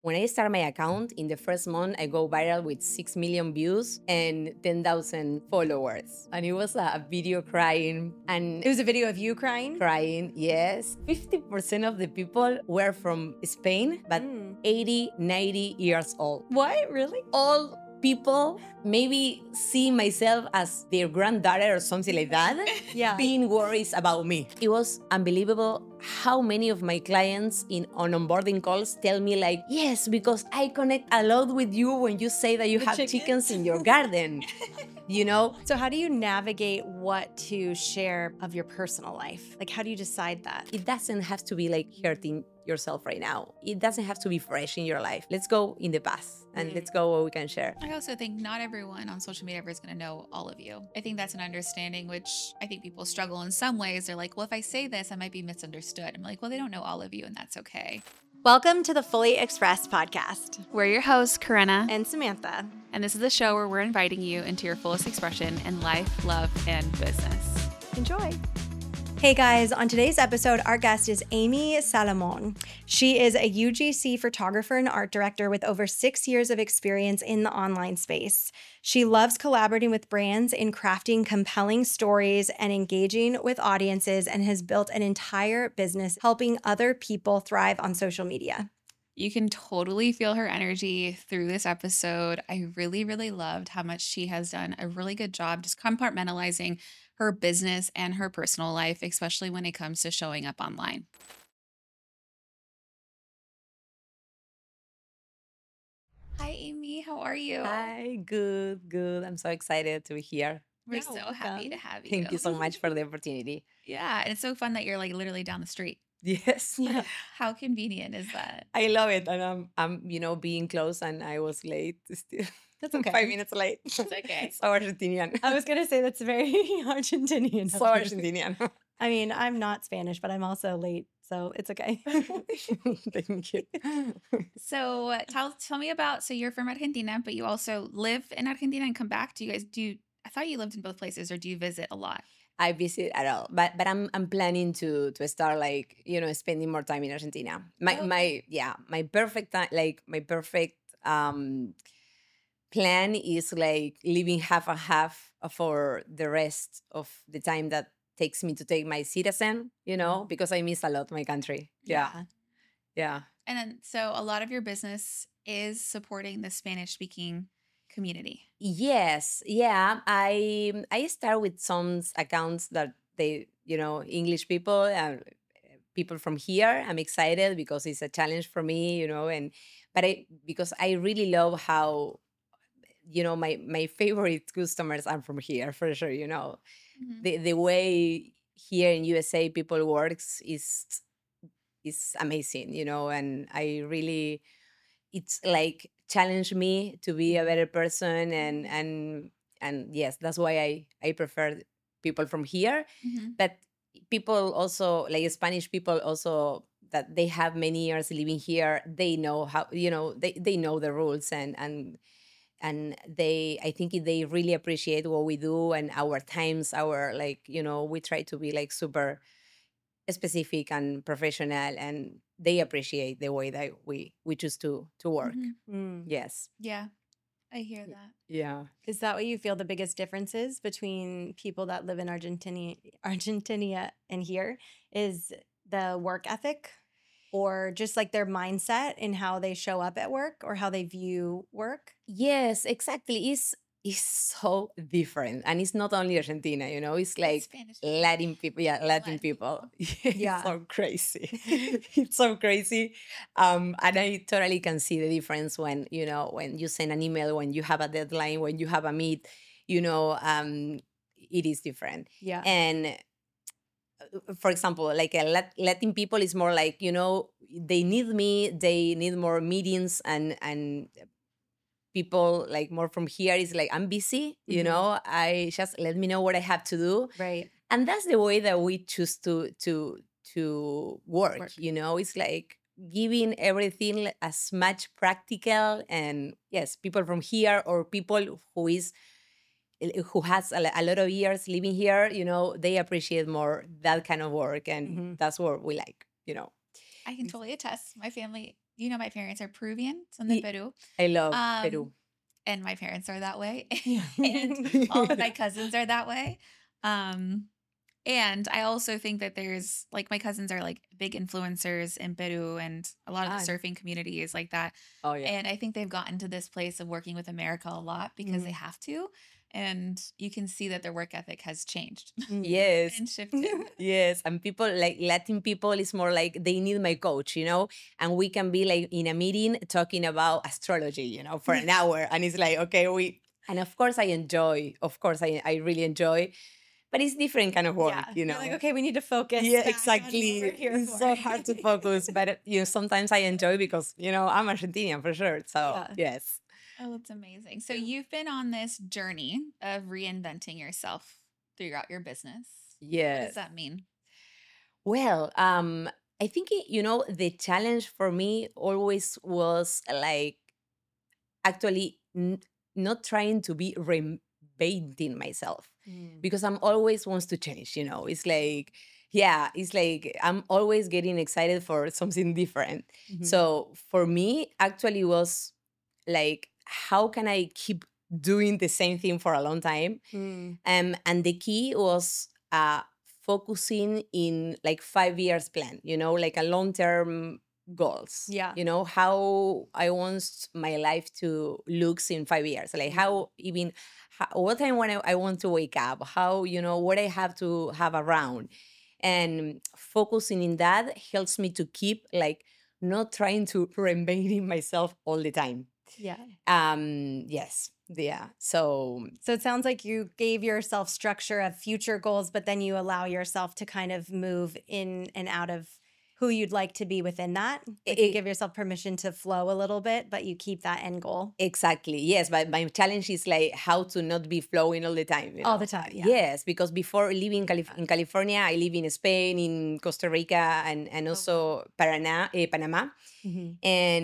When I start my account, in the first month, I go viral with 6 million views and 10,000 followers. And it was a video crying and It was a video of you crying? crying, yes. 50% of the people were from Spain, but 80, 90 years old. What? Really? All people maybe see myself as their granddaughter or something like that, Yeah. being worried about me. It was unbelievable how many of my clients on onboarding calls tell me like, yes, because I connect a lot with you when you say that you have chickens in your garden. You know? So how do you navigate what to share of your personal life? Like, how do you decide that? It doesn't have to be like hurting yourself right now. It doesn't have to be fresh in your life. Let's go in the past and let's go what we can share. I also think not everyone on social media ever is going to know all of you. I think that's an understanding, which I think people struggle in some ways. They're like, well, if I say this, I might be misunderstood. I'm like, well, they don't know all of you, and that's okay. Welcome to the Fully Expressed podcast. We're your hosts, Corinna. And Samantha. And this is the show where we're inviting you into your fullest expression in life, love, and business. Enjoy. Hey guys, on today's episode, our guest is Amy Salomon. She is a UGC photographer and art director with over 6 years of experience in the online space. She loves collaborating with brands in crafting compelling stories and engaging with audiences, and has built an entire business helping other people thrive on social media. You can totally feel her energy through this episode. I really, really loved how much she has done a really good job just compartmentalizing her business and her personal life, especially when it comes to showing up online. Hi, Amy. How are you? Hi, good. I'm so excited to be here. We're Yeah, so welcome. happy to have you. Thank you so much for the opportunity. Yeah, and it's so fun that you're like literally down the street. Yes. How convenient is that? I love it. And I'm being close and I was late still. That's okay. 5 minutes late. It's okay. So Argentinian. I was going to say that's very Argentinian. So Argentinian. I mean, I'm not Spanish, but I'm also late, so it's okay. Thank you. So tell me about, so you're from Argentina, but you also live in Argentina and come back. I thought you lived in both places, or do you visit a lot? I visit at all, but I'm planning to start like spending more time in Argentina. My perfect time, like my perfect plan is like living half and half for the rest of the time that takes me to take my citizen, because I miss a lot my country. Yeah. And then, so a lot of your business is supporting the Spanish speaking community. Yes, yeah. I start with some accounts that they, English people and people from here. I'm excited because it's a challenge for me, because I really love how, my favorite customers are from here for sure. Mhm. The way here in USA people works is amazing, and I really, it's like challenge me to be a better person, and yes, that's why I prefer people from here. Mhm. But people also, like Spanish people also, that they have many years living here, they know how, they know the rules, and they, I think they really appreciate what we do and our times, our, like, we try to be like super specific and professional, and they appreciate the way that we choose to work. Mhm. Yes. Yeah, I hear that. Yeah. Is that what you feel the biggest difference is between people that live in Argentina and here? Is the work ethic, or just like their mindset in how they show up at work or how they view work? Yes, exactly. It's so different, and it's not only Argentina. It's like Spanish. Latin people. Yeah, Latin Latin people. Yeah. It's so crazy. It's so crazy. And I totally can see the difference when when you send an email, when you have a deadline, when you have a meet. It is different. Yeah. And for example, like Latin people is more like, they need me, they need more meetings, and people like more from here is like, I'm busy, I just let me know what I have to do. Right. And that's the way that we choose to work. Work. It's like giving everything as much practical, and yes, people from here or people who has a lot of years living here, they appreciate more that kind of work, and that's what we like. I can totally attest. My family you know, my parents are Peruvian, son de Ye- Peru. I love Um, Peru. and my parents are that way. Yeah. And all of my cousins are that way. Um, and I also think that there's like my cousins are like big influencers in Peru and a lot of the Ah, surfing community is like that. oh yeah. And I think they've gotten to this place of working with America a lot because they Mm, have to. And you can see that their work ethic has changed mm. Yes. and shifted. Yes, and people like Latin people is more like they need my coach, and we can be like in a meeting talking about astrology, for an hour, and it's like okay, and of course I really enjoy, but it's different kind of work, Yeah. You're like, okay, we need to focus Yeah, back on what exactly. we're here It's for. so hard to focus, but sometimes I enjoy because I'm Argentinian for sure. So Yeah. yes, Oh, that's amazing. So you've been on this journey of reinventing yourself throughout your business. What does yes. that mean? Well, I think the challenge for me always was like actually not trying to be reinventing myself Mm. because I'm always wants to change. It's like yeah, it's like I'm always getting excited for something different. Mhm. So for me, actually was like, how can I keep doing the same thing for a long time? Mm. And the key was focusing in like 5 years plan, like a long term goals. Yeah. How I want my life to looks in 5 years, like how even what time when I want to wake up, how what I have to have around, and focusing in that helps me to keep like not trying to reinventing myself all the time. Yeah. Yes. Yeah. So So it sounds like you gave yourself structure of future goals, but then you allow yourself to kind of move in and out of who you'd like to be within that. Like you it, give yourself permission to flow a little bit, but you keep that end goal exactly. Yes. But my challenge is like how to not be flowing all the time. all the time. Yeah. Yes. Because before living in California, I live in Spain, in Costa Rica, and also Panama. Mhm.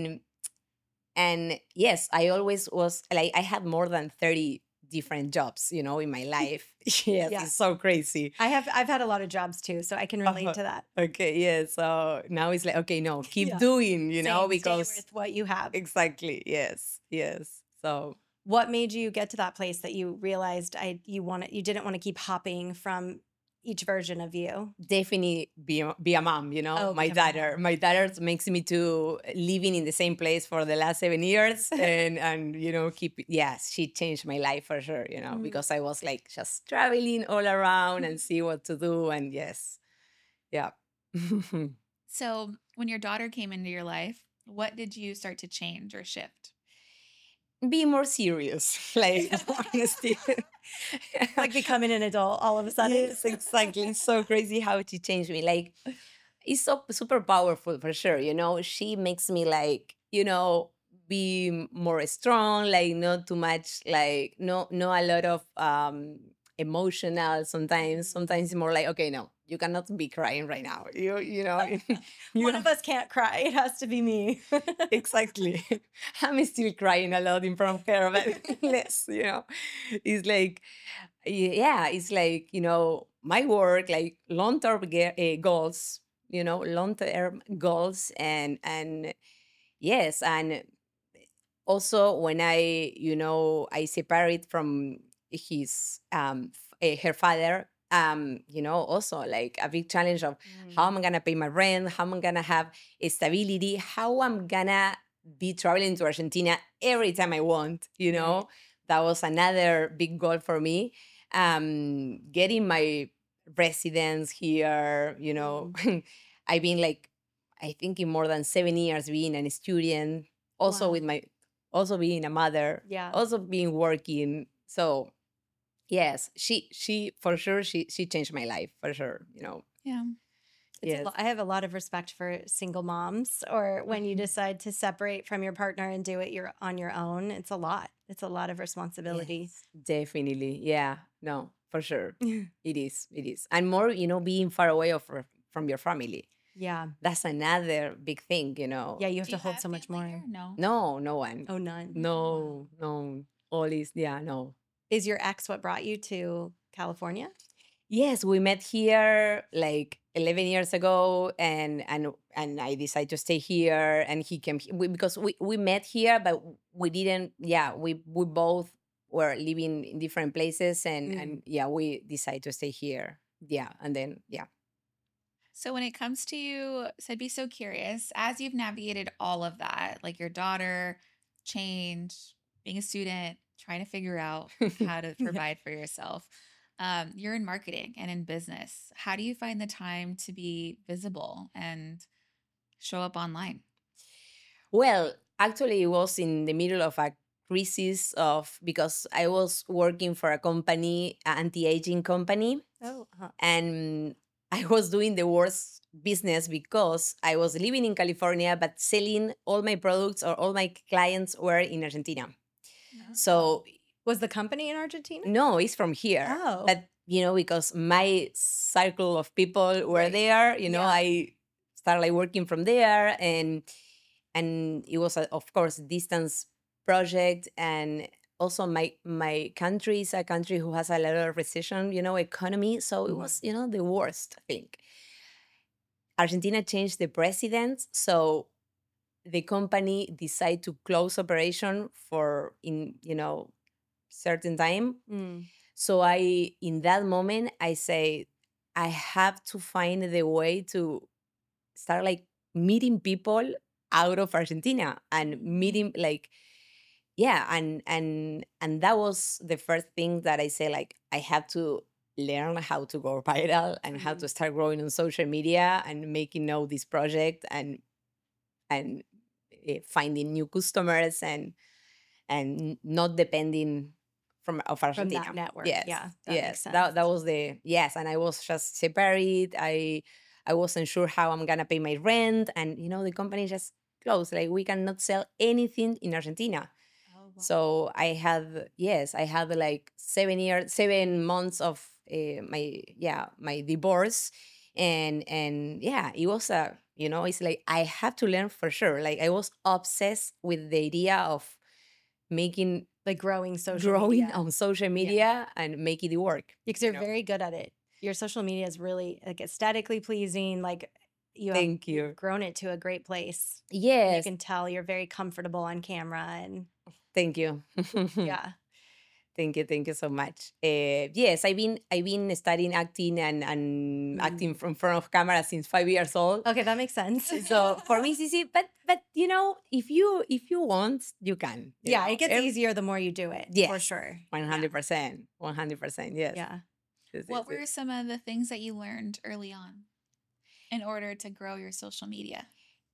And yes, I always was like, I had more than 30 different jobs, in my life. Yes, Yeah. it's so crazy. I've had a lot of jobs too, so I can relate to that. Okay, yeah. So now it's like, okay, no, keep Yeah. doing, Stay because with what you have. exactly, yes, yes. So What made you get to that place that you realized you didn't want to keep hopping from each version of you? definitely be a mom, Oh, my become a daughter. mom. My daughter makes me to living in the same place for the last 7 years and yes, she changed my life for sure, Mhm. because I was like just traveling all around and see what to do. And yes. Yeah. So when your daughter came into your life, what did you start to change or shift? Be more serious. Like honestly. Like becoming an adult all of a sudden. Yes, exactly. It's so crazy how she changed me. Like, it's so super powerful for sure. She makes me like, be more strong, like not too much, like no a lot of emotional sometimes. Sometimes it's more like, okay, no, you cannot be crying right now. You know, you One of us can't cry. It has to be me. exactly. I'm still crying a lot in front of her, but less, It's like, yeah, it's like, my work, like long-term goals, long-term goals. And yes, and also when I separate from her father, also like a big challenge of how am I gonna pay my rent, how am I gonna have a stability, how I'm gonna be traveling to Argentina every time I want. Right. That was another big goal for me. Getting my residence here. I've been like, I think in more than 7 years being a student, also Wow. with my also being a mother, Yeah. also being working. So yes, she for sure she changed my life for sure. Yeah. Yes. I have a lot of respect for single moms or when you decide to separate from your partner and do it on your own. It's a lot. It's a lot of responsibility. Yes, definitely. Yeah. No, for sure. It is. It is. And more, being far away from your family. Yeah. That's another big thing, Yeah, you have Do to you hold have so much family more. here? No. No, no one. Oh, none. No, no. All is, yeah, no. Is your ex what brought you to California? Yes, we met here like 11 years ago, and I decided to stay here, and he came because we met here, but we didn't. Yeah, we both were living in different places, and yeah, we decided to stay here. Yeah, and then yeah. So when it comes to you, so I'd be so curious as you've navigated all of that, like your daughter, change, being a student, trying to figure out how to Yeah. provide for yourself. You're in marketing and in business. How do you find the time to be visible and show up online? Well, actually, it was in the middle of a crisis of because I was working for a company, an anti-aging company, Oh, and I was doing the worst business because I was living in California, but selling all my products or all my clients were in Argentina. Oh. So was the company in Argentina? no, it's from here. Oh. But because my circle of people were Right. there, Yeah. I started like working from there, and it was of course a distance project, and also my country is a country who has a lot of recession, economy. So it was, the worst thing. Argentina changed the president, so the company decided to close operation for in certain time. Mm. So in that moment, I say, I have to find the way to start like meeting people out of Argentina and meeting like, yeah. And that was the first thing that I say, like, I have to learn how to go viral and how to start growing on social media and making know this project and finding new customers and not depending of From Argentina. that network. Yes, Yeah, that makes yes, sense. that was the yes, and I was just separate. I wasn't sure how I'm gonna pay my rent, and the company just closed. Like we cannot sell anything in Argentina. Oh, wow. So I had like 7 months of my divorce, and yeah, it was it's like I have to learn for sure. Like I was obsessed with the idea of making Like growing social growing media. on social media and make it work. Because you're very good at it. Your social media is really like aesthetically pleasing. Like Thank you've you. grown it to a great place. You Yes, can tell you're very comfortable on camera and thank you. yeah. Thank you so much. Yes, I've been studying acting and acting in front of camera since 5 years old. Okay, that makes sense. So for me, it's easy. But if you want, you can. Yeah, it gets easier the more you do it. For Yes, sure. 100%, 100%. Yes. Yeah. Yes, What yes, were yes. some of the things that you learned early on in order to grow your social media?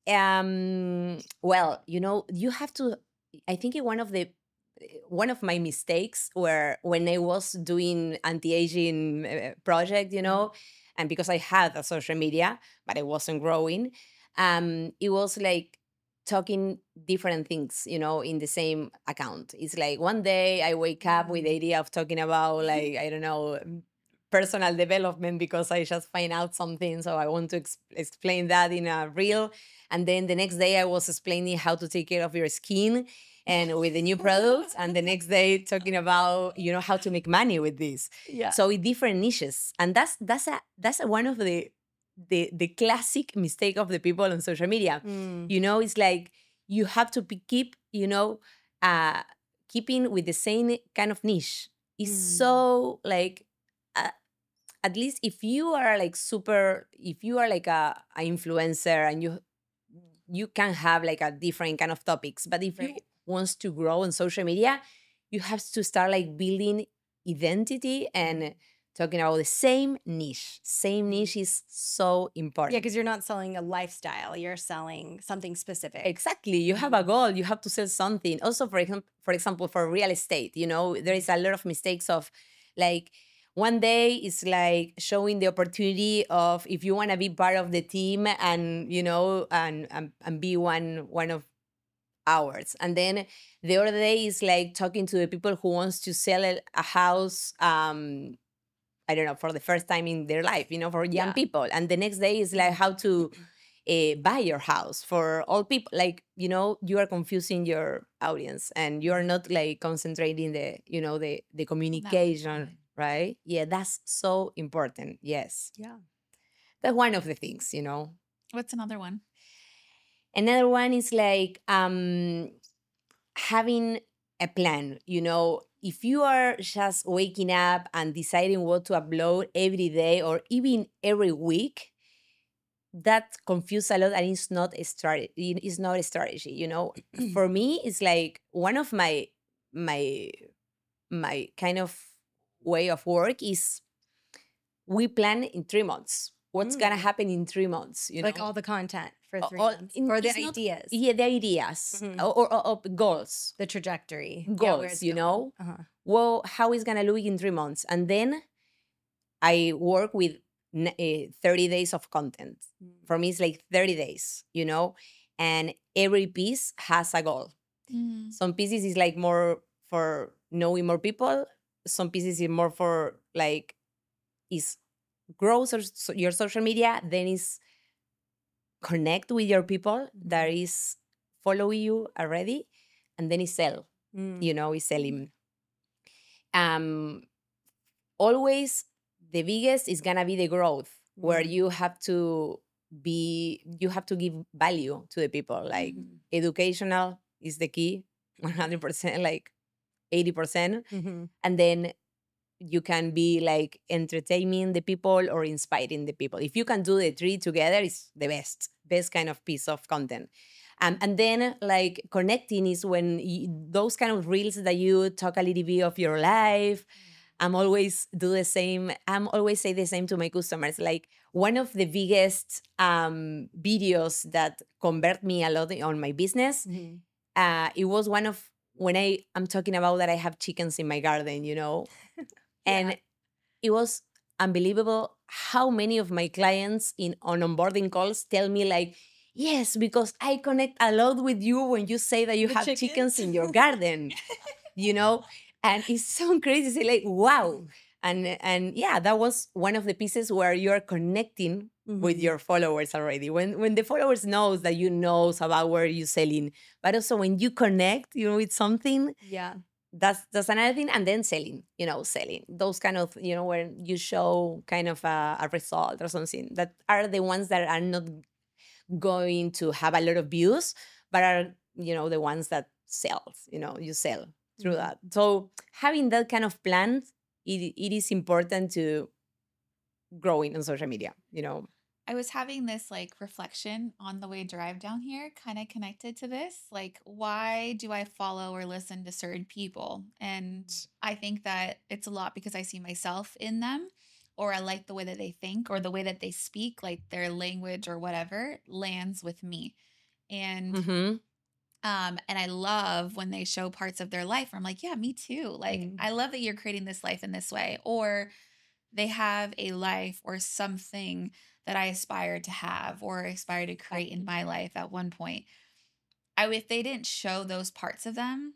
Well, you have to. I think one of my mistakes were when I was doing anti-aging project, and because I had a social media, but I wasn't growing. It was like talking different things, in the same account. It's like one day I wake up with the idea of talking about like I don't know personal development because I just find out something, so I want to explain that in a reel. And then the next day I was explaining how to take care of your skin and with the new products, and the next day talking about how to make money with this. Yeah. So with different niches, and that's one of the classic mistake of the people on social media. It's like you have to keep uh keeping with the same kind of niche. It's so like uh, at least if you are like if you are like a influencer and you can have like a different kind of topics, but if you Right. wants to grow on social media, you have to start like building identity and talking about the same niche. Same niche is so important. Yeah, because you're not selling a lifestyle. You're selling something specific. Exactly. You have a goal. You have to sell something. Also, for example, for real estate, there is a lot of mistakes of like one day it's like showing the opportunity of if you want to be part of the team and and be one of ours. And then the other day is like talking to the people who wants to sell a house I don't know, for the first time in their life, for young Yeah. people. And the next day is like how to buy your house for all people. Like, you are confusing your audience and you are not like concentrating the communication, right? Yeah, that's so important. Yes. Yeah. That's one of the things, you know. What's another one? Another one is like having a plan, you know. If you are just waking up and deciding what to upload every day or even every week, that confuses a lot and it's not a strategy. It's not a strategy, you know. For me, it's like one of my my kind of way of work is we plan in 3 months. What's gonna Mm. happen in 3 months? You Like know, all the content for 3 all months or the it's not, ideas, yeah, the ideas Mhm. or goals, the trajectory. Yeah, where goals. it's You going. know, Uh-huh. well, how it's gonna look in 3 months, and then I work with 30 days of content. For me, it's like 30 days. You know, and every piece has a goal. Mm. Some pieces is like more for knowing more people. Some pieces is more for like is grow your social media. Then is connect with your people that is following you already, and then is sell. You know, is selling. Um, always the biggest is gonna be the growth, where you have to give value to the people. Like educational is the key, 100%, like 80%, and then you can be like entertaining the people or inspiring the people. If you can do the three together, it's the best kind of piece of content. And then like connecting is when those kind of reels that you talk a little bit of your life. I'm always say the same to my customers. Like one of the biggest videos that convert me a lot on my business, it was one of when I'm talking about that I have chickens in my garden, you know. And it was unbelievable how many of my clients on onboarding calls tell me like, yes, because I connect a lot with you when you say that you have chickens in your garden, you know? And it's so crazy. Say like, wow. And yeah, that was one of the pieces where you're connecting with your followers already. When the followers knows that you knows about where you're selling, but also when you connect, you know, with something, Yeah. that's another thing. And then selling, you know, selling those kind of, you know, when you show kind of a result or something, that are the ones that are not going to have a lot of views, but are, you know, the ones that sells, you know, you sell through that. So having that kind of plan, it is important to growing on social media, you know. I was having this like reflection on the way drive down here, kind of connected to this. Like, why do I follow or listen to certain people? And I think that it's a lot because I see myself in them, or I like the way that they think, or the way that they speak, like their language or whatever lands with me. And Mm-hmm. and I love when they show parts of their life where I'm like, yeah, me too. Like, I love that you're creating this life in this way. Or they have a life or something that I aspire to have or aspire to create in my life at one point. If they didn't show those parts of them,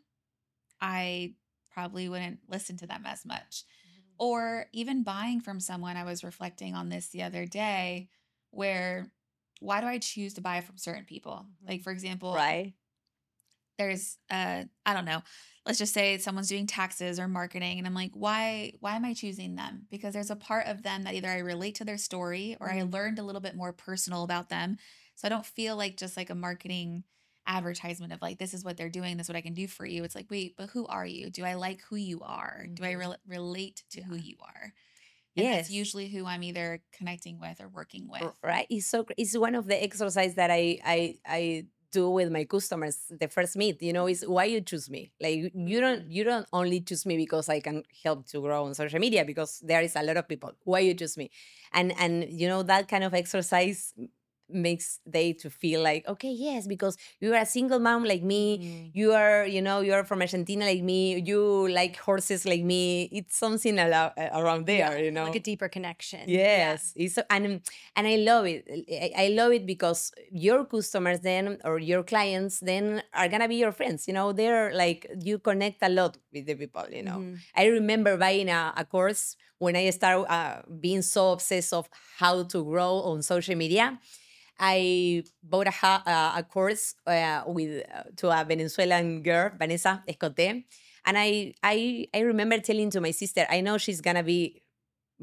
I probably wouldn't listen to them as much. Or even buying from someone, I was reflecting on this the other day, where why do I choose to buy from certain people? Like, for example, Right. there's I don't know, let's just say someone's doing taxes or marketing, and I'm like, why am I choosing them? Because there's a part of them that either I relate to their story or I learned a little bit more personal about them, so I don't feel like just like a marketing advertisement of like, this is what they're doing, this is what I can do for you. It's like, wait, but who are you? Do I like who you are? Do I relate to who you are? And that's Yes. usually who I'm either connecting with or working with. Right. It's one of the exercise that I do with my customers. The first meet, you know, is why you choose me. Like you don't only choose me because I can help to grow on social media, because there is a lot of people. Why you choose me? And you know, that kind of exercise makes they to feel like, okay, yes, because you are a single mom like me, you are, you know, you are from Argentina like me, you like horses like me. It's something around there, you know. Like a deeper connection. Yes, it's and I love it. I love it because your customers then or your clients then are gonna be your friends. You know, they're like you connect a lot with the people. You know, I remember buying a course when I started being so obsessed of how to grow on social media. I bought a course to a Venezuelan girl, Vanessa Escote, and I remember telling to my sister, I know she's gonna be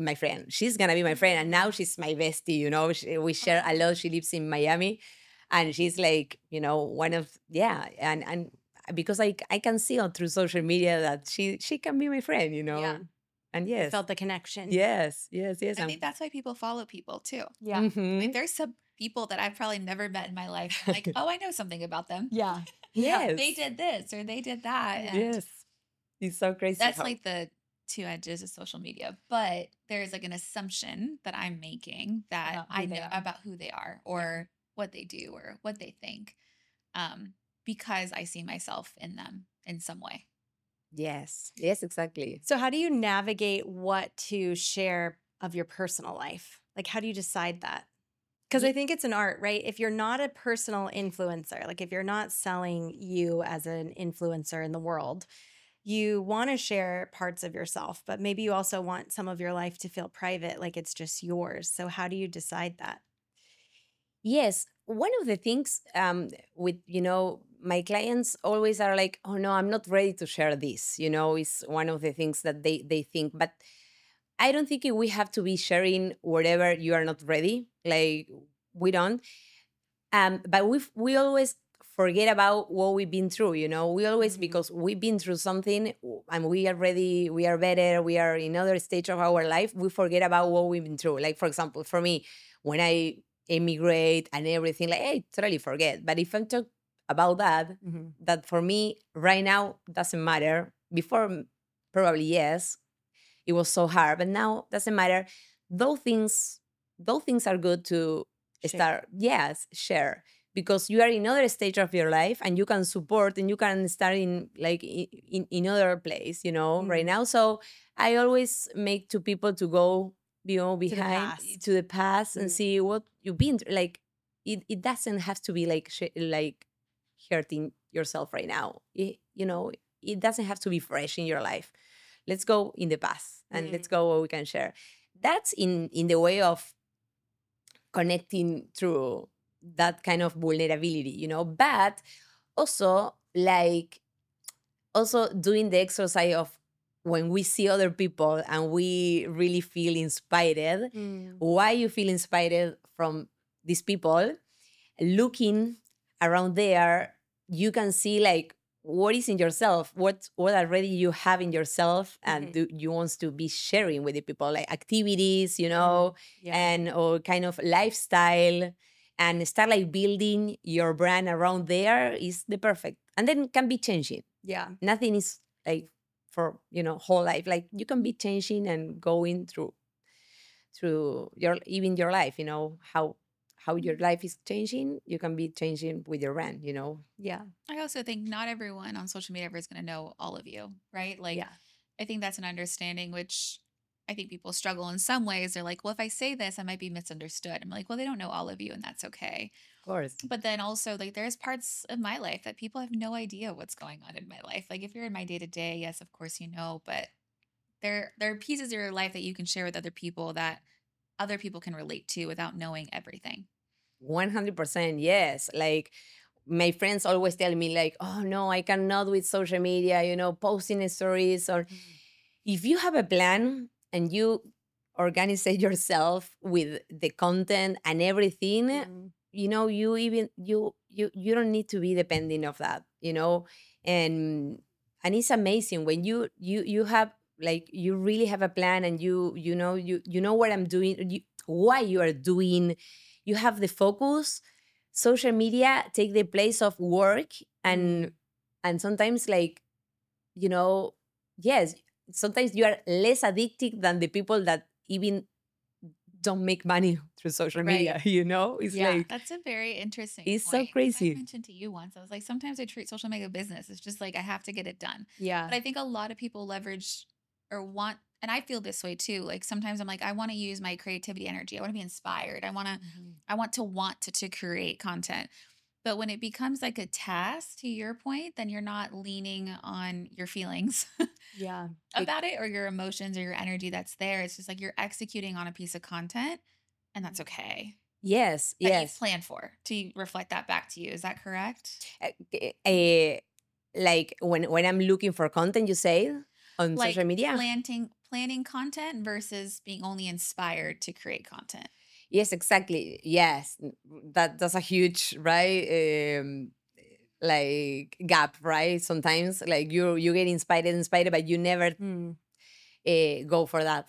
my friend. She's gonna be my friend, and now she's my bestie. We share a lot. She lives in Miami, and she's like, one of and because I can see on through social media that she can be my friend. Yeah. And You yes, felt the connection. yes. I think that's why people follow people too. Yeah. Like there's some people that I've probably never met in my life. I'm like, oh, I know something about them. Yeah. Yes, They did this or they did that. And yes. It's so crazy. that's how- like the two edges of social media. But there's like an assumption that I'm making that About who I they know are. about who they are or what they do or what they think. Because I see myself in them in some way. yes, yes, exactly. So how do you navigate what to share of your personal life? Like, how do you decide that? Because I think it's an art, right? If you're not a personal influencer, like if you're not selling you as an influencer in the world, you want to share parts of yourself, but maybe you also want some of your life to feel private, like it's just yours. So how do you decide that? Yes, one of the things with my clients always are like, oh no, I'm not ready to share this. Is one of the things that they think, but I don't think we have to be sharing whatever you are not ready. Like we don't. But we always forget about what we've been through. We always Mhm. because we've been through something and we are ready, we are better, we are in another stage of our life. We forget about what we've been through. Like for example, for me, when I immigrate and everything, like I totally forget. But if I talk about that, Mhm. that for me right now doesn't matter. Before probably yes, it was so hard, but now doesn't matter. Those things are good to Share. share because you are in other stage of your life and you can support and you can start in like in other place right Mhm. now. So I always make to people to go behind past. to the past and Mm. see what you've been through. Like it doesn't have to be like like hurting yourself right now. It doesn't have to be fresh in your life. Let's go in the past and let's go what we can share. That's in the way of connecting through that kind of vulnerability, but also like also doing the exercise of when we see other people and we really feel inspired. Mm. Why you feel inspired from these people? Looking around there, you can see like what is in yourself, what already you have in yourself, and Mhm. do you want to be sharing with the people, like activities, Yeah. and or kind of lifestyle, and start like building your brand around there is the perfect, and then can be changing. Yeah. Nothing is like for whole life. Like you can be changing and going through your life. How your life is changing, you can be changing with your brand. Yeah. I also think not everyone on social media ever is going to know all of you, right? Like, Yeah. I think that's an understanding, which I think people struggle in some ways. They're like, well, if I say this, I might be misunderstood. I'm like, well, they don't know all of you, and that's okay. Of course. But then also, like, there's parts of my life that people have no idea what's going on in my life. Like, if you're in my day to day, yes, of course you know, but there are pieces of your life that you can share with other people that other people can relate to without knowing everything. 100% yes. Like my friends always tell me like, oh no, I cannot with social media, posting stories. Or if you have a plan and you organize it yourself with the content and everything, Mhm. you even you don't need to be depending of that, and it's amazing when you have like you really have a plan and you know what I'm doing, why you are doing, you have the focus. Social media take the place of work, and sometimes like yes, sometimes you are less addicted than the people that even don't make money through social media. Right. It's Yeah. like That's a very interesting it's so point. 'Cause crazy. I mentioned to you once, I was like, sometimes I treat social media business. It's just like I have to get it done. Yeah. But I think a lot of people leverage or want, and I feel this way too. Like sometimes I'm like, I want to use my creativity energy. I want to be inspired. I want to create content. But when it becomes like a task, to your point, then you're not leaning on your feelings Yeah. about it or your emotions or your energy that's there. It's just like you're executing on a piece of content, and that's okay. Yes, That you've yes. planned for to reflect that back to you. Is that correct? Like when I'm looking for content, you say on Like social media. planning content versus being only inspired to create content? Yes, exactly. Yes, that's a huge, right? Like gap, right? Sometimes like you get inspired, but you never Mm. go for that.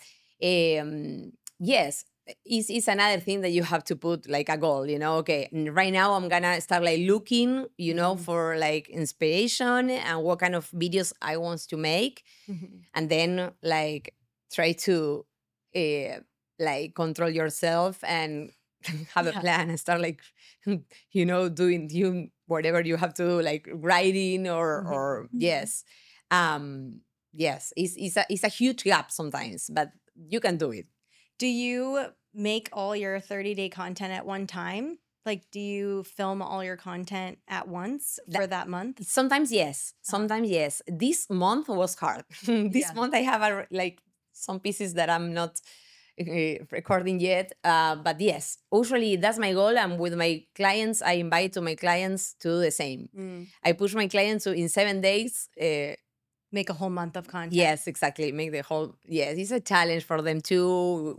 Yes, it's another thing that you have to put like a goal, okay, right now I'm gonna start like looking, for like inspiration and what kind of videos I want to make, Mhm. and then like try to uh, like control yourself and have a Yeah. plan and start like doing you whatever you have to do, like writing or Mhm. yes. um yes, it's a huge gap sometimes, but you can do it. Do you make all your 30-day content at one time? Like, do you film all your content at once for that month? Sometimes yes, sometimes yes. This month was hard. This Yeah. month I have like some pieces that I'm not recording yet, but yes, usually that's my goal. And with my clients, I invite to my clients to do the same. Mm. I push my clients to in 7 days. Make a whole month of content. Yes, exactly. Make the whole. Yes, it's a challenge for them too.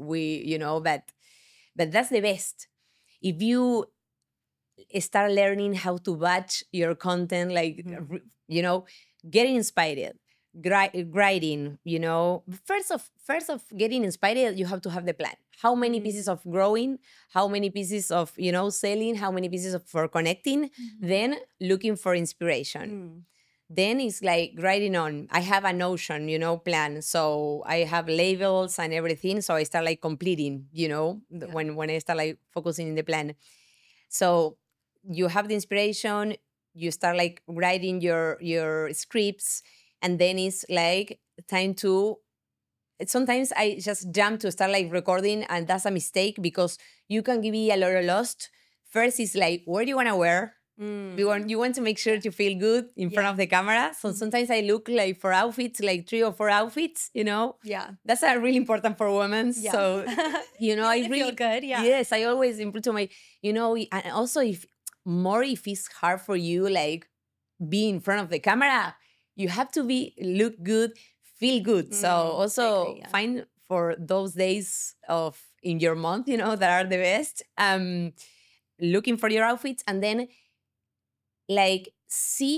But that's the best. If you start learning how to batch your content, like Mhm. getting inspired, writing. First of getting inspired, you have to have the plan. How many pieces of growing? How many pieces of selling? How many pieces of for connecting? Mhm. Then looking for inspiration. Mm. Then it's like writing on. I have a Notion, plan. So I have labels and everything. So I start like completing, Yeah. when I start like focusing in the plan. So you have the inspiration, you start like writing your scripts, and then it's like time to. Sometimes I just jump to start like recording, and that's a mistake because you can be a little lost. First is like, what do you want to wear? Mm. You want to make sure to feel good in front Yeah. of the camera. So Mhm. sometimes I look like for outfits, like 3 or 4 outfits, Yeah. That's really important for women. Yeah. So, You I wanna feel really, good. Yeah. yes, I always improve to my, and also if it's hard for you, like be in front of the camera, you have to look good, feel good. So I also agree, yeah. find for those days of in your month, that are the best, looking for your outfits, and then like see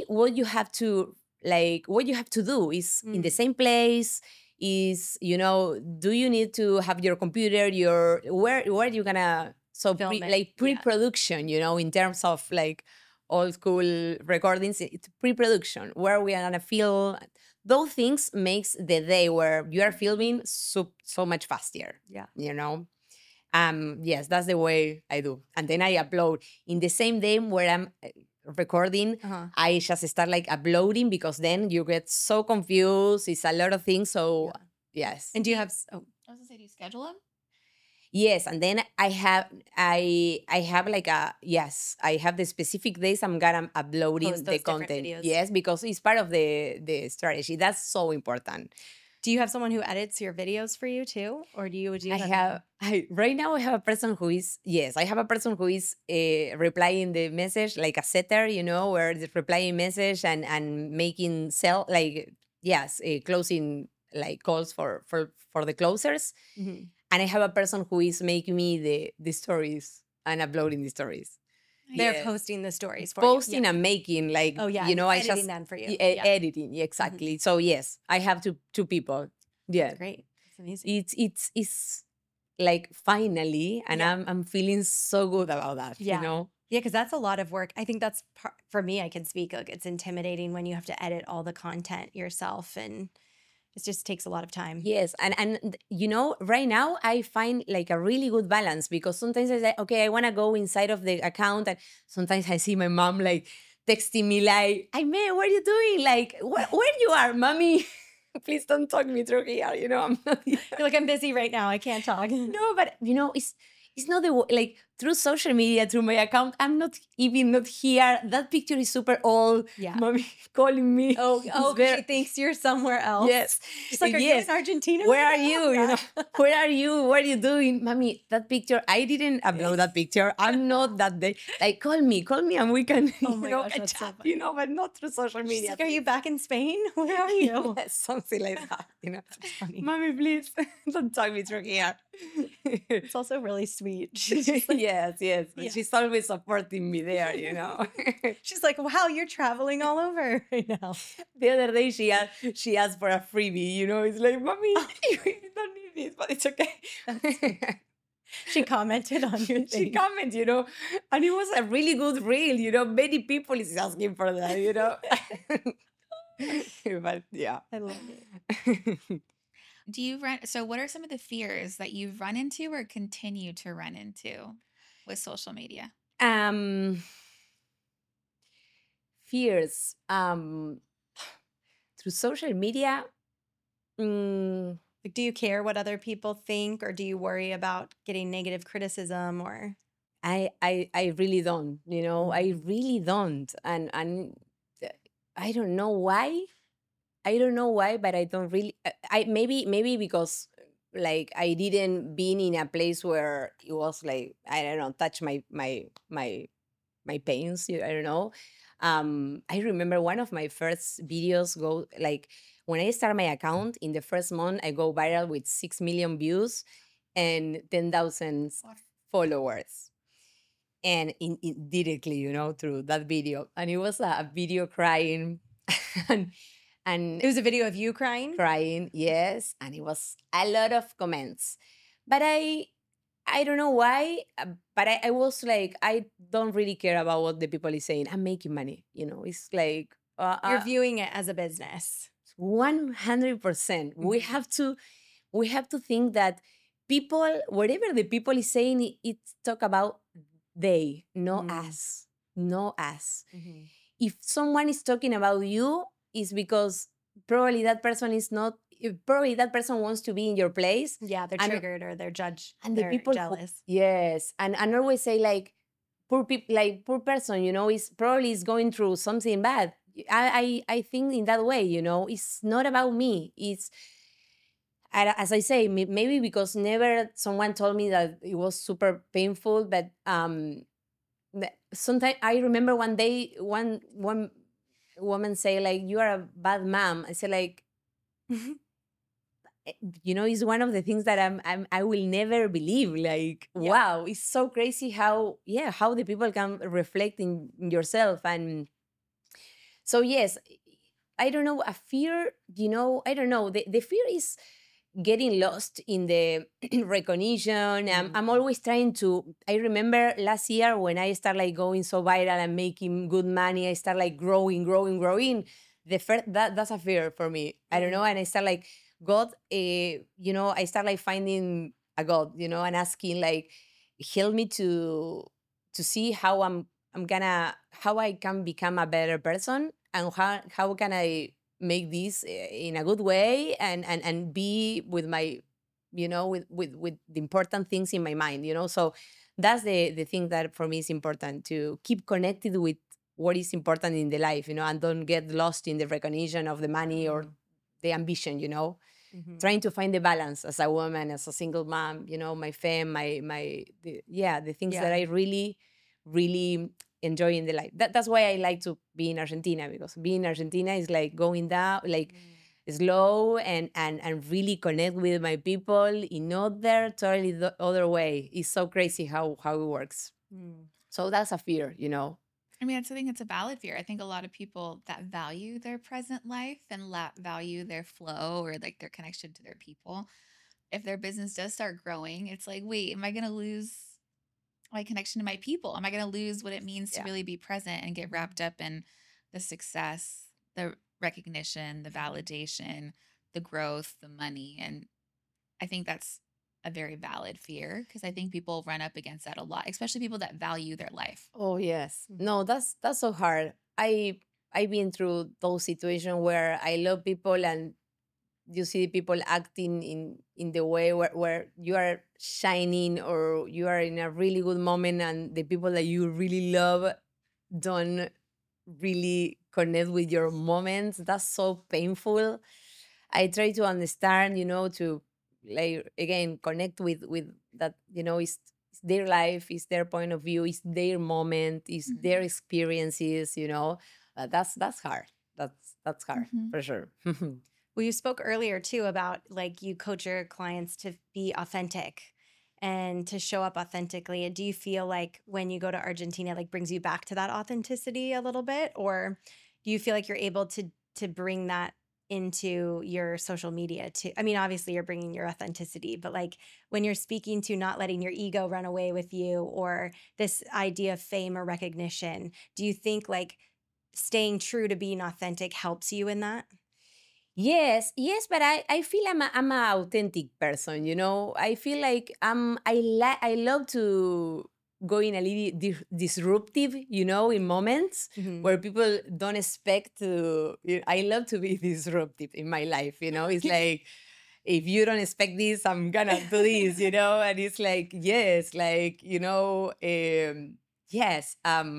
what you have to do is in the Mm. same place. Is do you need to have your computer, your where you gonna Film it, like yeah. pre-production, in terms of like old school recordings, it's pre-production where we are gonna feel. Those things makes the day where you are filming so much faster. Yeah. Yes, that's the way I do. And then I upload in the same day where I'm recording. Uh-huh. I just start like uploading because then you get so confused. It's a lot of things. So yes. And do you have I was gonna say, do you schedule them? Yes, and then I have like I have the specific days I'm gonna uploading Post the those different content. videos. Yes, because it's part of the strategy. That's so important. Do you have someone who edits your videos for you too, or do you Right now I have a person who is replying the message, like a setter, where it's replying message and making closing like calls for the closers. Mhm. And I have a person who is making me the stories and uploading the stories. They're Yes. posting the stories for Posting you? and making, like, Oh yeah, I editing just them for you. Yeah. editing, yeah, exactly. So yes, I have two people. Yeah, That's great. That's amazing. it's like finally, and Yeah. I'm feeling so good about that. Yeah. Yeah, because that's a lot of work. I think that's for me. I can speak like it's intimidating when you have to edit all the content yourself, and it just takes a lot of time. Yes, and right now I find like a really good balance because sometimes I say, okay, I want to go inside of the account, and sometimes I see my mom like texting me like, "Hey, man, what are you doing? Like, where you are, mommy? Please don't talk me through here. I'm not here." You're like, I'm busy right now. I can't talk. No, but it's not like through social media, through my account, I'm not even not here. That picture is super old. Yeah. Mommy calling me. Oh, It's 'cause very- she thinks you're somewhere else. Yes. She's like, are you Yes. in Argentina? Where right are now?" you? You Yeah. know, where are you? What are you doing? Mommy, that picture, I didn't upload that picture. I'm not that day. Like, call me, and we can, Oh my gosh, can that's so chat, funny. but not through social She's media. like, are you back in Spain? Where are you? Yes, something like that, That's funny. Mommy, please, don't talk me through here. It's also really sweet. She's just like, yes. Yeah. She's always supporting me there, she's like, wow, you're traveling all over right now. The other day she asked for a freebie, It's like, Mommy, you don't need this, but it's okay. She commented on your She thing. commented, and it was a really good reel, many people is asking for that, But yeah. I love it. Do you run? So, what are some of the fears that you've run into or continue to run into with social media? Um, Fears. Through social media. Like, do you care what other people think, or do you worry about getting negative criticism? Or I really don't, I really don't. And I don't know why. But I don't really. I maybe because like I didn't been in a place where it was like, I don't know, touch my pains. I don't know. I remember one of my first videos go like when I start my account in the first month, I go viral with 6 million views and 10,000 followers. And directly, through that video. And it was a video crying and it was a video of you crying. crying, yes. And it was a lot of comments. But I don't know why, but I was like, I don't really care about what the people is saying. I'm making money, It's like You're viewing it as a business. 100%. We have to think that people, whatever the people is saying, it's talk about they, not us, not us. If someone is talking about you, it's because probably that person is not. Probably that person wants to be in your place. Yeah, they're And- triggered or they're judged. And the they're people who- jealous. Yes, and always say like, poor people, like poor person, is probably is going through something bad. I think in that way, it's not about me. It's as I say, maybe because never someone told me that it was super painful, but sometimes I remember one day one woman say like, you are a bad mom. I say like, it's one of the things that I will never believe. Like, Yeah. wow, it's so crazy how the people can reflect in yourself. And so yes, I don't know, a fear, I don't know. The fear is getting lost in the recognition. I'm always trying to. I remember last year when I start like going so viral and making good money, I start like growing. The first that's a fear for me. I don't know, and I start like, God, I start like finding a God, and asking like, help me to see how how I can become a better person, and how can I make this in a good way, and be with my, with the important things in my mind, So that's the thing that for me is important, to keep connected with what is important in the life, and don't get lost in the recognition of the money or the ambition, trying to find the balance as a woman, as a single mom, my fame, the things that I really, really enjoy in the life. That's why I like to be in Argentina, because being in Argentina is like going down, like slow and really connect with my people in other totally the other way. It's so crazy how it works. So that's a fear, I mean, I think it's a valid fear. I think a lot of people that value their present life and value their flow or like their connection to their people, if their business does start growing, it's like, wait, am I going to lose my connection to my people? Am I going to lose what it means to Yeah. really be present and get wrapped up in the success, the recognition, the validation, the growth, the money? And I think that's a very valid fear, because I think people run up against that a lot, especially people that value their life. Oh yes. No, that's so hard. I've been through those situations where I love people and you see people acting in the way where you are shining or you are in a really good moment and the people that you really love don't really connect with your moments. That's so painful. I try to understand, to like again connect with that, it's their life, it's their point of view, it's their moment, it's their Mhm. experiences. That's hard. That's hard Mhm. for sure. Well, you spoke earlier too about like you coach your clients to be authentic and to show up authentically. And do you feel like when you go to Argentina, like brings you back to that authenticity a little bit, or do you feel like you're able to bring that into your social media too? I mean, obviously you're bringing your authenticity, but like when you're speaking to not letting your ego run away with you or this idea of fame or recognition, do you think like staying true to being authentic helps you in that? Yes, yes, but I feel I'm a authentic person. I feel like I love to go in a little disruptive. In moments Mhm. where people don't expect to. I love to be disruptive in my life. It's like if you don't expect this, I'm gonna do this. And it's like yes, like yes.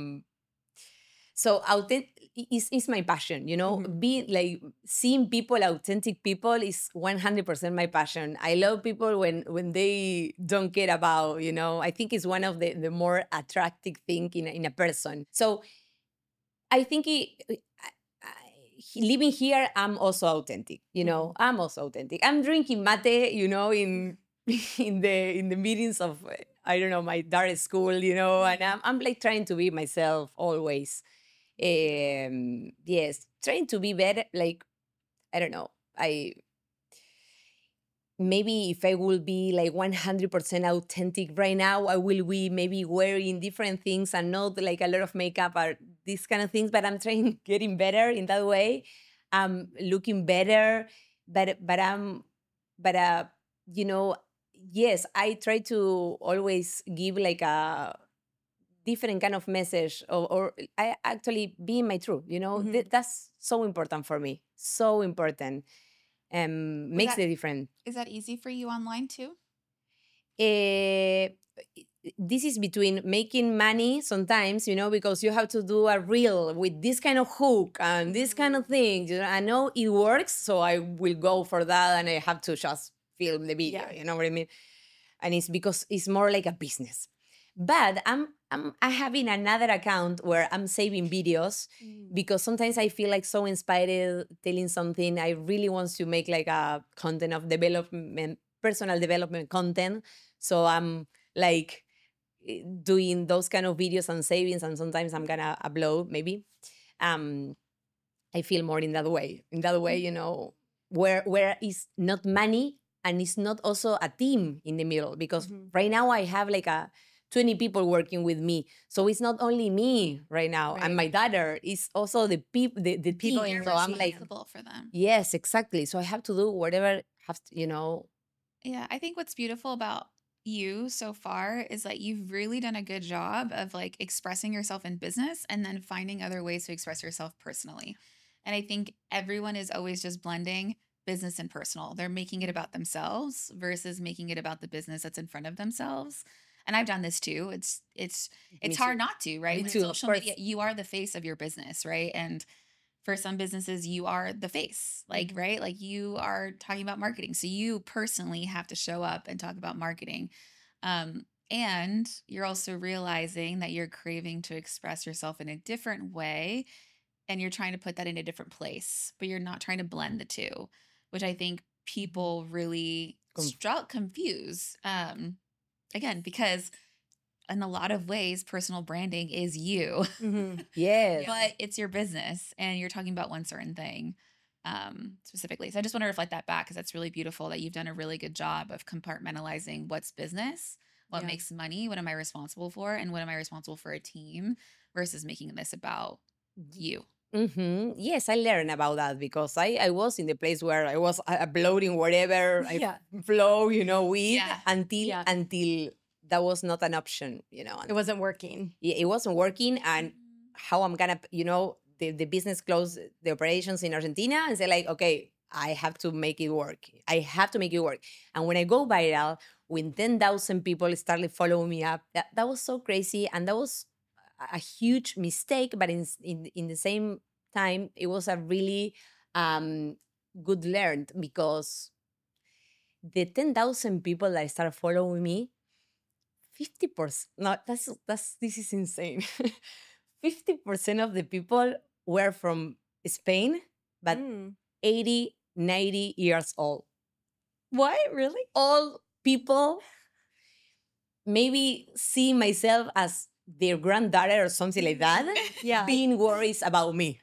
So authentic is my passion. Mhm. Being like seeing people, authentic people is 100% my passion. I love people when they don't care about, I think it's one of the more attractive thing in a person. So I think living here, I'm also authentic. Mhm. I'm also authentic. I'm drinking mate, in in the meetings of I don't know my daughter's school, and I'm like trying to be myself always. Yes, trying to be better. Like I don't know. I maybe if I will be like 100% authentic right now, I will be maybe wearing different things and not like a lot of makeup or these kind of things. But I'm trying getting better in that way. I'm looking better, but you know, yes, I try to always give like a different kind of message or I actually being my truth. Mhm. That's so important for me. So important. Was Makes that the difference. is that easy for you online too? eh, this is between making money sometimes, because you have to do a reel with this kind of hook and this kind of thing. I know it works, so I will go for that and I have to just film the video. Yeah. You know what I mean? And it's because it's more like a business. But I having another account where I'm saving videos Mm. because sometimes I feel like so inspired telling something. I really want to make like a content of development, personal development content. So I'm like doing those kind of videos and savings, and sometimes I'm gonna upload maybe. Um, I feel more in that way. In that way, where it's not money and it's not also a team in the middle. Because Mhm. right now I have like a 20 people working with me. So it's not only me right now and Right. my daughter, it's also the people the People team. you're You're So I'm working like, with. responsible for them. yes, exactly. So I have to do whatever have to, Yeah, I think what's beautiful about you so far is that you've really done a good job of like expressing yourself in business and then finding other ways to express yourself personally. And I think everyone is always just blending business and personal. They're making it about themselves versus making it about the business that's in front of themselves. And I've done this too. It's me it's hard too. not to, Me right? With too, of social media, course. you are the face of your business, right? And for some businesses you are the face, like, Mhm. right, like you are talking about marketing, so you personally have to show up and talk about marketing. And you're also realizing that you're craving to express yourself in a different way, and you're trying to put that in a different place, but you're not trying to blend the two, which I think Mhm. people really Conf- confuse, again, because in a lot of ways personal branding is you. Mhm. Yes. Yeah. But it's your business and you're talking about one certain thing, specifically. So I just want to reflect that back because that's really beautiful that you've done a really good job of compartmentalizing what's business, what Yeah. makes money, what am I responsible for, and what am I responsible for a team versus making this about you. Yes, I learned about that because I was in the place where I was uploading whatever I Yeah. flow, with Yeah. until Yeah. until that was not an option, It wasn't working. it wasn't working. And Mhm. how I'm gonna, the business closed the operations in Argentina and say like, okay, I have to make it work. I have to make it work. And when I go viral, when 10,000 people started following me up, that was so crazy. And that was a huge mistake, but in the same time, it was a really um, good learned, because the 10,000 people that started following me, 50%, no, this is insane. 50% of the people were from Spain, but Mm. 80, 90 years old. What? Really? All people maybe see myself as their granddaughter or something like that, Yeah. being worries about me.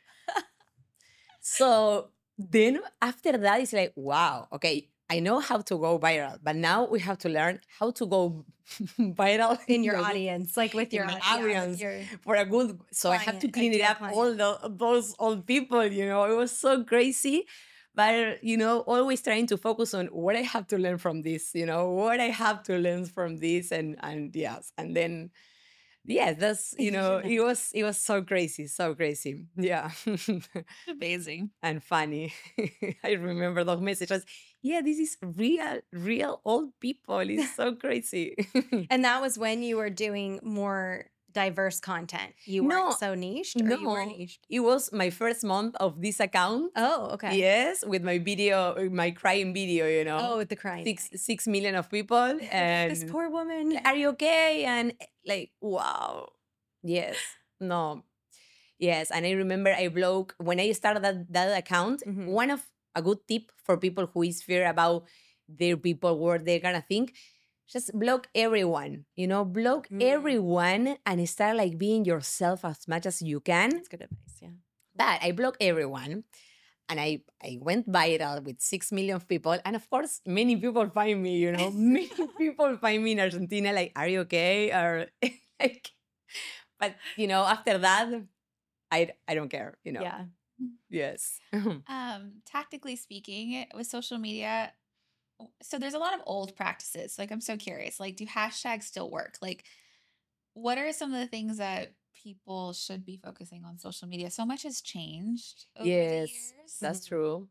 So then after that, it's like, wow, okay, I know how to go viral, but now we have to learn how to go viral In your a good- audience, like with in your my yeah, with audience your for a good. So I have to client, clean it ideal up all those old people. You know, it was so crazy. But you know, always trying to focus on what I have to learn from this. You know, what I have to learn from this, and yes, and then yes, that's you know, it was so crazy. Yeah. Amazing. And funny. I remember those messages. Yeah, this is real old people. It's so crazy. And that was when you were doing more diverse content. You weren't No, so niched, or you were no, niched? it was my first month of this account. Oh, okay. Yes, with my video, my crying video, you know. Oh, with the crying. 6 million of people. This And poor woman. are you okay? And like, wow. Yes. No. Yes. And I remember I blocked when I started that account. Mhm. One of a good tip for people who is fear about their people, what they're gonna think, just block everyone. You know, block everyone and start like being yourself as much as you can. That's good advice. Yeah. But I blocked everyone. And I went viral with 6 million people. And of course, many people find me, you know, many people find me in Argentina, like, are you okay? Or like, but you know, after that, I don't care, you know. Yeah. Yes. Tactically speaking, with social media, so there's a lot of old practices. Like, I'm so curious. Like, do hashtags still work? Like, what are some of the things that people should be focusing on social media? So much has changed over the Yes, years. that's true.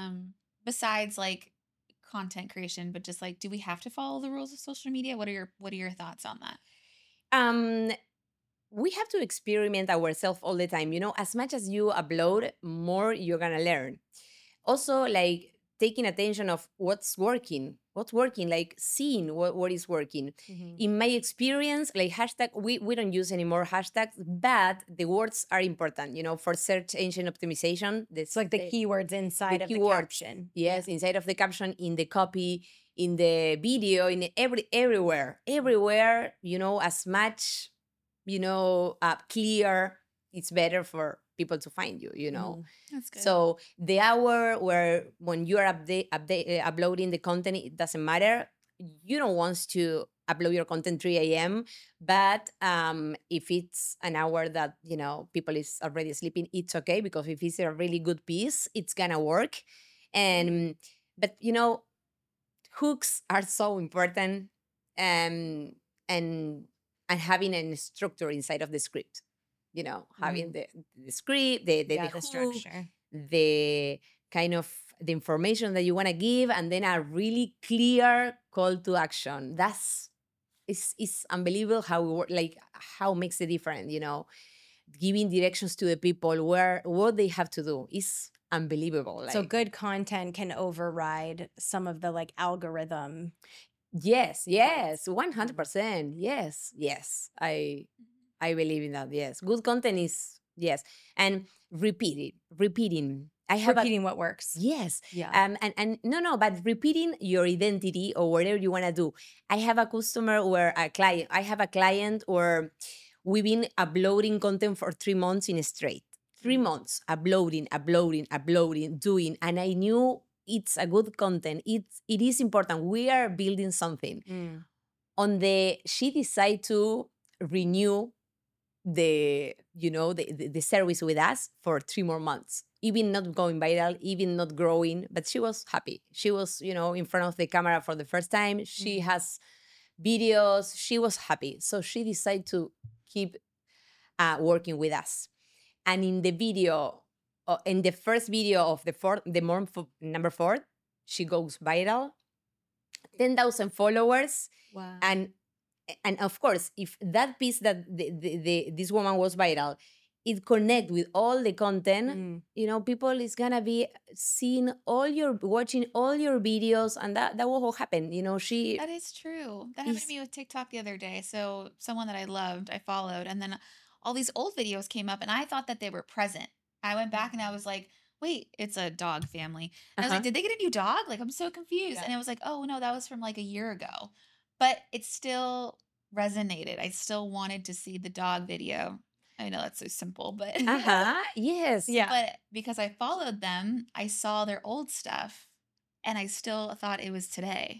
Besides like content creation, but just like, do we have to follow the rules of social media? What are your thoughts on that? Um, we have to experiment ourselves all the time. You know, as much as you upload, more you're gonna learn. Also, like taking attention of what's working, like seeing what is working. Mhm. In my experience, like hashtag, we don't use anymore hashtags, but the words are important, you know, for search engine optimization. It's like the keywords inside of the keywords. caption. Yes, inside of the caption, in the copy, in the video, in everywhere, you know, as much, you know, clear, it's better for people to find you, you know. That's good. So the hour where when you are uploading the content, it doesn't matter. You don't want to upload your content 3 a.m. But if it's an hour that, you know, people is already sleeping, it's okay, because if it's a really good piece, it's gonna work. And but you know, hooks are so important, and having a structure inside of the script. You know, having the script, the Yeah, the hook, structure. the kind of the information that you want to give, and then a really clear call to action. That's it's unbelievable how we work, like how it makes a difference, you know, giving directions to the people where what they have to do is unbelievable. Like, So good content can override some of the like algorithm. yes, 100%. Yes. I believe in that. Yes. Good content is yes. And repeating. I have Repeating what works. yes. Yeah. And no, but repeating your identity or whatever you want to do. I have a customer where I have a client where we've been uploading content for 3 months in a straight. 3 months uploading, doing, and I knew it's a good content. It is important. We are building something. She decided to renew the service with us for 3 more months, even not going viral, even not growing, but she was happy. She was, you know, in front of the camera for the first time. She has videos. She was happy. So she decided to keep working with us. And in the video, in the first video of the month number 4, she goes viral, 10,000 followers, Wow. and of course, if that piece that this woman was viral, it connect with all the content, people is gonna be watching all your videos, and that will all happen. She That is true. That happened to is me with TikTok the other day. So someone that I loved, I followed, and then all these old videos came up, and I thought that they were present. I went back and I was like, wait, it's a dog family. And I was like, uh-huh. did they get a new dog? Like, I'm so confused. Yeah. And it was like, oh no, that was from like a year ago. But it still resonated. I still wanted to see the dog video. I know that's so simple, but Yes. Yeah. but because I followed them, I saw their old stuff and I still thought it was today.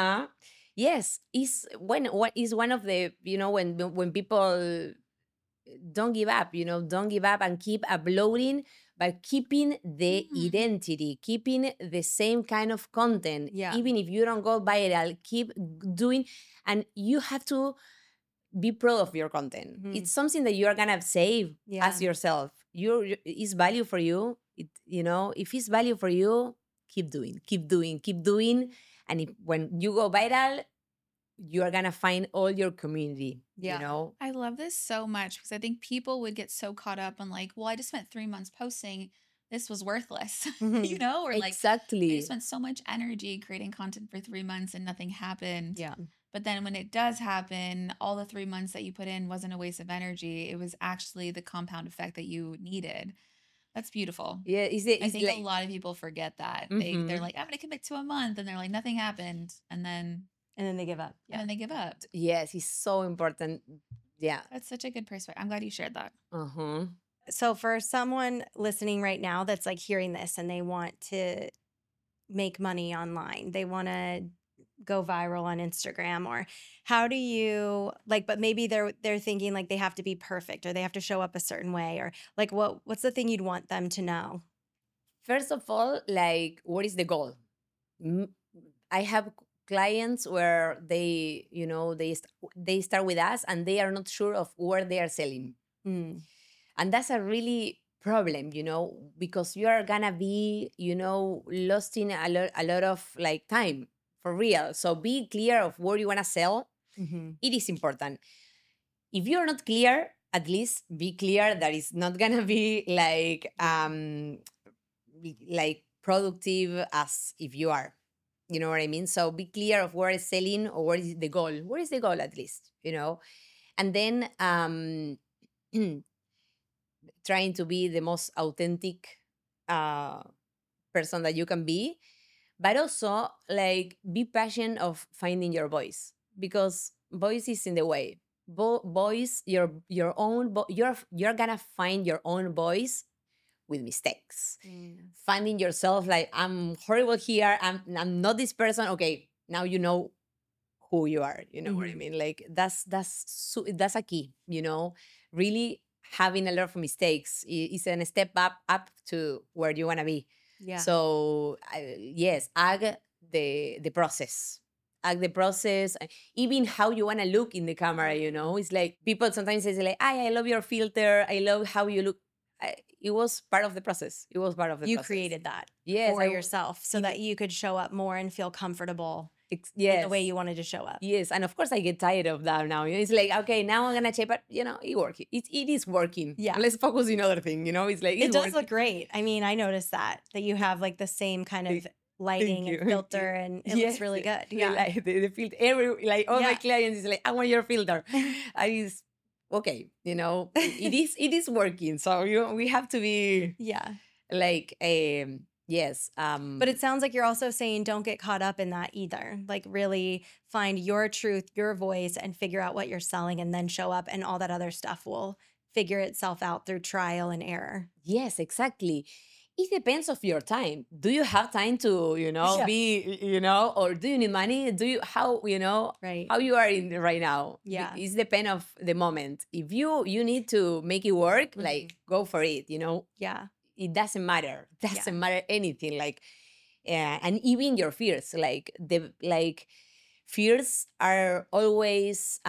Yes. What is one of the, when people don't give up, don't give up and keep uploading, but keeping the Mhm. identity, keeping the same kind of content. Yeah. Even if you don't go viral, keep doing, and you have to be proud of your content. Mhm. It's something that you're gonna save Yeah. as yourself. It's value for you. If it's value for you, keep doing, keep doing, keep doing. And when you go viral, you are gonna find all your community. Yeah. I love this so much because I think people would get so caught up on like, well, I just spent 3 months posting. This was worthless, Mhm. or like, I Exactly. just spent so much energy creating content for 3 months and nothing happened. Yeah. But then when it does happen, all the 3 months that you put in wasn't a waste of energy. It was actually the compound effect that you needed. That's beautiful. Yeah, I it's think a like lot of people forget that. They're Mhm. like, I'm gonna commit to a month, and they're like, nothing happened, and then And then they give up. Yeah. they give up. Yes, it's so important. Yeah. That's such a good perspective. I'm glad you shared that. Uh-huh. So for someone listening right now that's like hearing this and they want to make money online, they want to go viral on Instagram, or how do you but maybe they're thinking like they have to be perfect or they have to show up a certain way, or like what's the thing you'd want them to know? First of all, like, what is the goal? I have clients where they start with us and they are not sure of where they are selling. Mm. And that's a really problem, because you are gonna be, lost in a lot of like time for real. So be clear of where you wanna sell. Mm-hmm. It is important. If you're not clear, at least be clear that it's not gonna be like productive as if you are. You know what I mean? So be clear of where is selling or what is the goal. What is the goal at least, And then trying to be the most authentic person that you can be, but also like be passionate of finding your voice, because voice is in the way. Voice, your own, you're gonna find your own voice with mistakes. Finding yourself like, I'm horrible here. I'm not this person. Okay, now you know who you are. You know what I mean? Like that's a key. Really having a lot of mistakes is a step up to where you wanna be. Yeah. So yes, ag the process. Ag the process, even how you wanna look in the camera. It's like people sometimes say like, I love your filter. I love how you look. It was part of the process. It was part of the You process. created that Yes, for yourself so it- that you could show up more and feel comfortable in Yes. the way you wanted to show up. Yes, and of course I get tired of that now. It's like, okay, now I'm gonna check, but it working. It is working. Yeah. Let's focus on other thing. It's like It it's does working. look great. I mean, I noticed that you have like the same kind of lighting you. and filter, and it looks really good. Yeah, Yeah. like the filter. All my Yeah. clients is like, I want your filter. Okay. It is working. So we have to be Yeah. like yes. But it sounds like you're also saying don't get caught up in that either. Like really find your truth, your voice, and figure out what you're selling and then show up, and all that other stuff will figure itself out through trial and error. Yes, exactly. It depends of your time. Do you have time to, Yeah. be, or do you need money? How Right. how you are in right now? Yeah. It's depend of the moment. If you need to make it work, like go for it, Yeah. It doesn't matter. Doesn't matter anything. Like, and even your fears, fears are always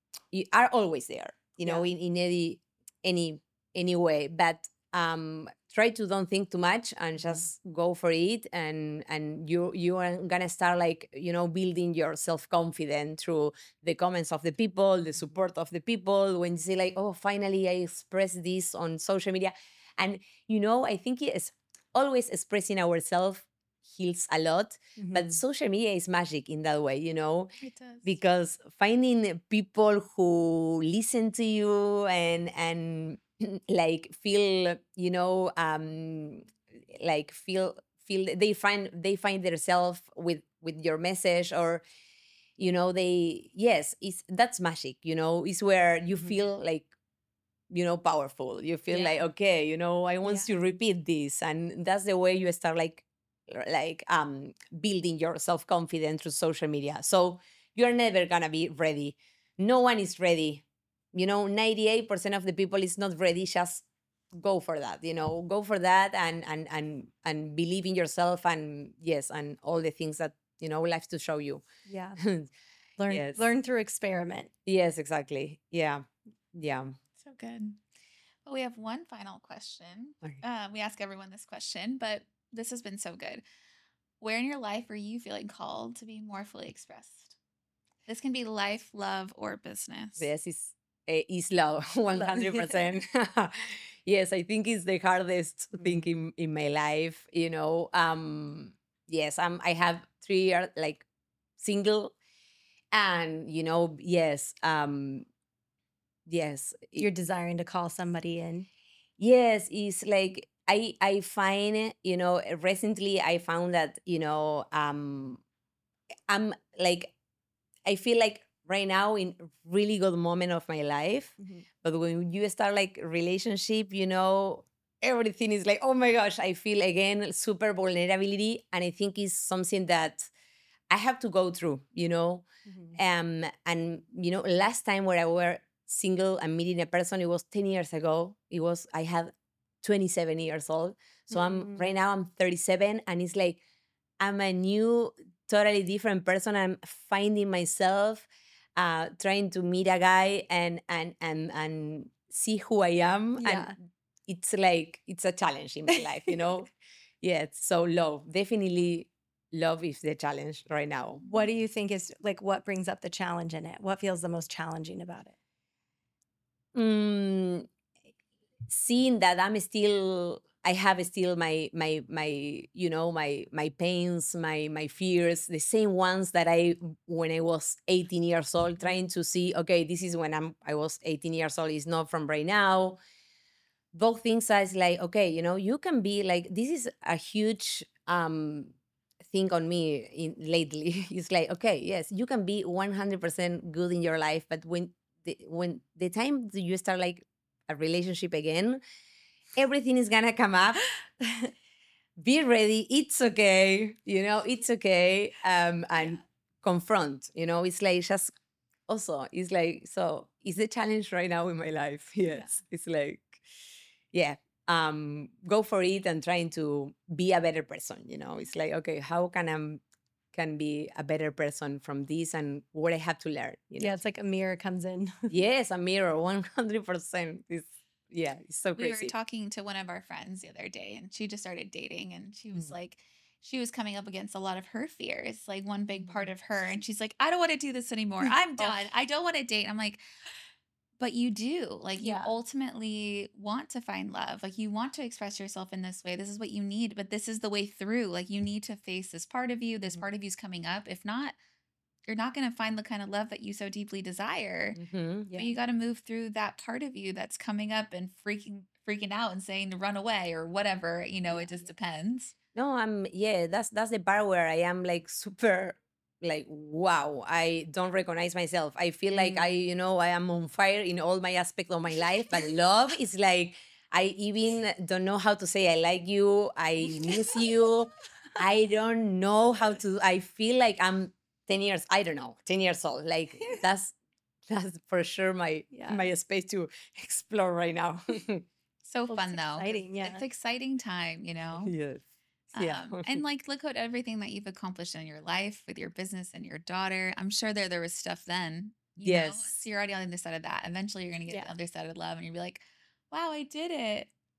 are always there, Yeah. in any way. But try to don't think too much and Mhm. just go for it, and you are gonna start like, building your self-confidence through the comments of the people, the support of the people, when you say like, oh, finally I express this on social media. And I think it's always expressing ourselves heals a lot, but Mhm. social media is magic in that way, It does. because finding people who listen to you and like feel, like feel they find themselves with your message, or they, yes, it's that's magic, is where you Mhm. feel like, powerful. You feel like, Yeah. okay, I want Yeah. to repeat this, and that's the way you start building your self-confidence through social media. So you're never gonna be ready. No one is ready. 98% of the people is not ready. Just go for that. Go for that, and believe in yourself, and yes, and all the things that life to show you. Yeah. Learn Yes. learn through experiment. Yes, exactly. Yeah. Yeah. So good. Well, we have one final question. Okay. We ask everyone this question, but this has been so good. Where in your life are you feeling called to be more fully expressed? This can be life, love, or business. This is love, 100%. Yes, I think it's the hardest thing Mhm. in my life. Yes, I have 3 years like single, and yes, yes, You're desiring to call somebody in. yes, it's like I find, recently I found that, I'm like, I feel like right now in a really good moment of my life. Mhm. But when you start like relationship, everything is like, oh my gosh, I feel again super vulnerability. And I think it's something that I have to go through, Mhm. And last time where I were single and meeting a person, it was 10 years ago. I had 27 years old. So right Mm. now I'm 37, and it's like I'm a new, totally different person. I'm finding myself, trying to meet a guy and see who I am. And Yeah. it's like it's a challenge in my life. Yeah. So definitely love is the challenge right now. What do you think is like what brings up the challenge in it? What feels the most challenging about it? Mm, Seeing that I have still my pains, my fears, the same ones that I when I was 18 years old, trying to see, okay, this is when I was 18 years old, is not from right now. Both things are like, okay, you can be like, this is a huge thing on me lately. It's like, okay, yes, you can be 100% good in your life, but when the time that you start like a relationship again, everything is gonna come up. Be ready. It's okay. It's okay. And Yeah. confront. It's like just also. It's like, so. It's the challenge right now in my life. Yeah. Yes. It's like, yeah. Go for it and trying to be a better person. It's like, okay, how can be a better person from this, and what I have to learn. Yeah, it's like a mirror comes in. Yes, a mirror, 100%. It's so We were crazy. talking to one of our friends the other day, and she just started dating, and she was Mm. like, she was coming up against a lot of her fears, like one big part Mhm. of her. And she's like, I don't want to do this anymore. I'm Oh, done. I don't want to date. I'm like, but you do. Like, you yeah. ultimately want to find love. Like, you want to express yourself in this way. This is what you need, but this is the way through. Like, you need to face this part of you. This Mhm. part of you's coming up. If not, you're not going to find the kind of love that you so deeply desire. Mhm. Yeah. But you got to move through that part of you that's coming up and freaking out and saying to run away or whatever. Yeah. It just depends. No, yeah, that's the part where I am like super like, wow, I don't recognize myself. I feel like Mm. I am on fire in all my aspect of my life, but love is like, I even don't know how to say I like you, I miss you. I don't know how to. I feel like I'm 10 years, I don't know, 10 years old. Like that's for sure my Yeah. my space to explore right now. So Well, it's fun though, 'cause exciting. Yeah. it's exciting time. Yes. Yeah. And like look at everything that you've accomplished in your life with your business and your daughter. I'm sure there was stuff then. Yes. So you're already on the other side of that. Eventually you're gonna get Yeah. the other side of love and you'll be like, wow, I did it.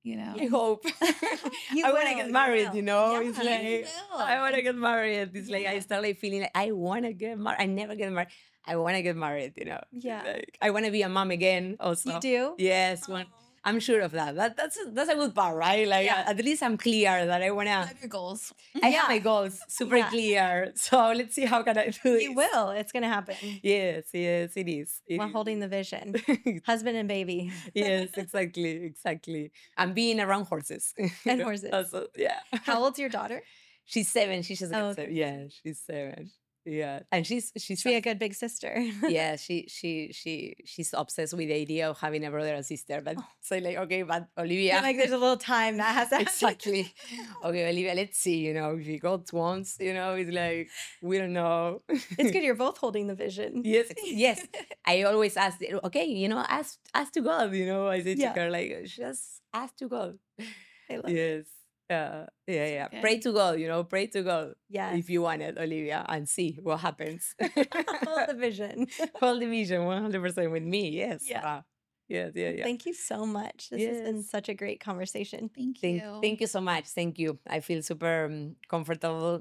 you know. I hope. You I want to will, get you married, will. you know? Yeah, It's you like, will. I want to get married. It's like, I Yeah. start like feeling like, I want to get married. I never get married. I want to get married, you know? Yeah. Like, I want to be a mom again also. You do? Yes. I'm sure of that. That's a good part, right? Like, Yeah. at least I'm clear that I want You to. have your goals. I have my Yeah. goals super Yeah. clear. So let's see how can I do this. You will. It's going to happen. Yes, it is. It While is. holding the vision. Husband and baby. Yes, exactly. And being around horses. you And know, horses. also, yeah. How old's your daughter? She's 7. She just Oh, got okay. 7. Yeah, she's 7. Yeah, and she's She's be a good big sister. yeah, she's obsessed with the idea of having a brother and sister. But so like, okay, but Olivia, Like there's a little time that has to happen. exactly. Okay, Olivia, let's see. You know, if God wants, you know, it's like we don't know. It's good you're both holding the vision. Yes. I always ask, okay, you know, ask to God. You know, I say to Yeah. her like, just ask to God. I love it. Yes. Yeah. Okay. Pray to God, you know, pray to God Yes. if you want it, Olivia, and see what happens. Hold the vision. Hold the vision 100% with me. Yes. Yeah. Yes. Thank you so much. This has been Yes. such a great conversation. Thank Thank, you. thank you so much. Thank you. I feel super comfortable.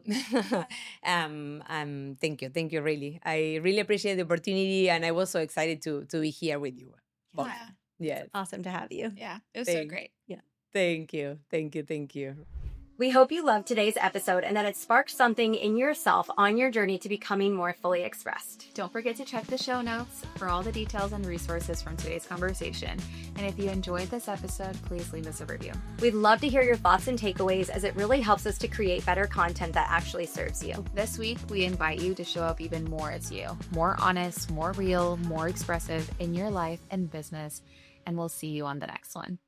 Thank you. Really, I really appreciate the opportunity, and I was so excited to be here with you. both. Yeah. Yes. Awesome to have you. Yeah. It was so Thank- great. Thank you. We hope you loved today's episode and that it sparked something in yourself on your journey to becoming more fully expressed. Don't forget to check the show notes for all the details and resources from today's conversation. And if you enjoyed this episode, please leave us a review. We'd love to hear your thoughts and takeaways as it really helps us to create better content that actually serves you. This week, we invite you to show up even more as you, more honest, more real, more expressive in your life and business. And we'll see you on the next one.